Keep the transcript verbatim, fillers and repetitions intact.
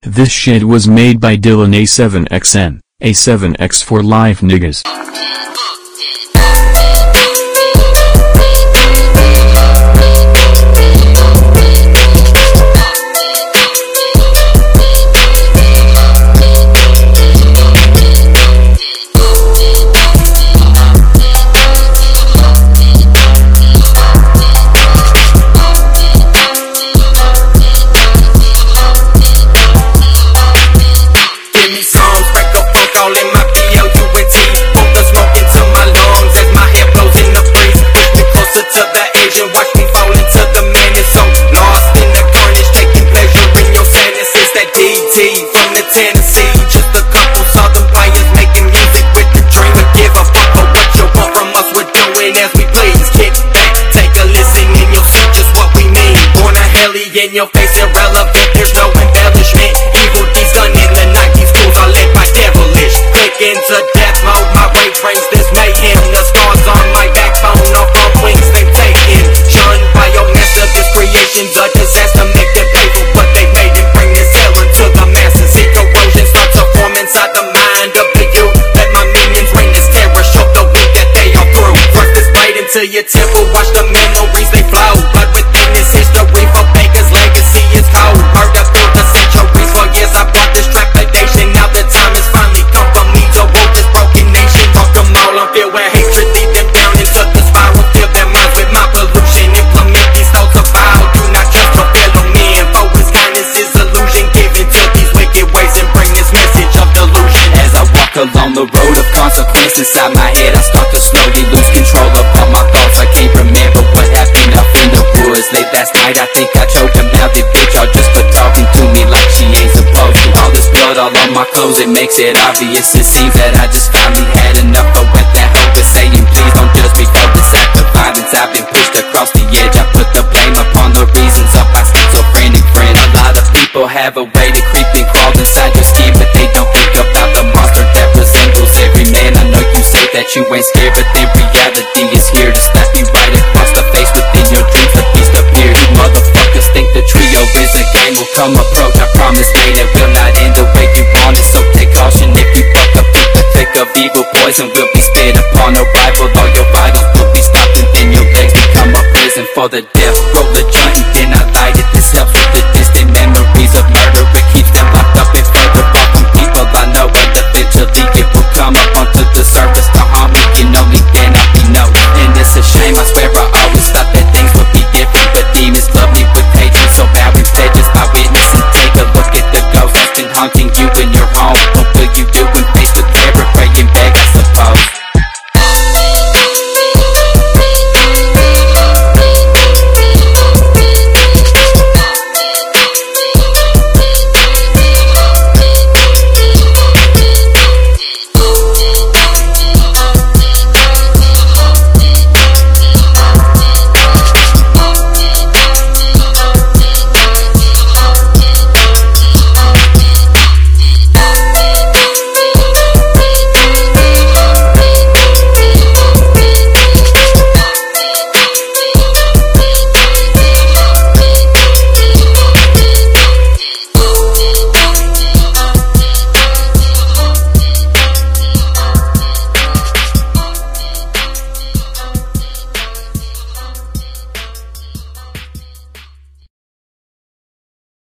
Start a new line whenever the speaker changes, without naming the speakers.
This shit was made by Dylan A seven X N, A seven X for life niggas.
Watch me fall into the madness, so lost in the carnage, taking pleasure in your sadness. It's that D D from the Tennessee. Just a couple southern players making music with the dream. But give a fuck for what you want from us, we're doing as we please. Kick back, take a listen in your seat, just what we mean. Born a helly in your face, irrelevant, there's no embellishment. Evil deeds done in the nineties, fools are led by devilish. Click into death mode, my rage brings this mayhem. The scars on my backbone are from wings they've taken. Shunned by your master, this creation's a disaster. Make them pay for what they made and bring this terror to the masses. See corrosion start to form inside the mind of the youth. Let my minions rain this terror, show the weak that they are through. Thrust this blade into your temple, watch the memories they flow. Blood within this history for pagans, legacy is cold. Murder built the centuries, for years I brought this trepidation. Now the time has finally come for me to rule this broken nation. Talk them all on field where hatred lead them down into the spiral. Fill their minds with my pollution, implement these thoughts of vile. Do not trust your fellow men, for his kindness is illusion. Give into these wicked ways and bring this message of delusion.
As I walk along the road of consequence, inside my head I start to slowly lose control of all my thoughts. I can't remember what happened up in the woods late last night. I think I choked a mouthy bitch all just for talking to me like she ain't supposed to. All this blood all on my clothes, it makes it obvious. It seems that I just finally had enough of what that hoe was saying. Please don't judge me for this act of violence. I've been pushed across the edge, I put the blame upon the reasons of my schizophrenic friend. A lot of people have a way to creep and crawl inside your skin, but they don't think about the monster that resembles every man. I know you say that you ain't scared, but then reality is here to slap you right across the face. Within your dreams a beast appear. You motherfuckers think the trio is a game. Will come approach, I promise mate, it will not end the way you want it. So take caution if you fuck up with the thick of evil. Poison will be spit upon arrival. All your vitals will be stopped and then your legs become a prison for the death row.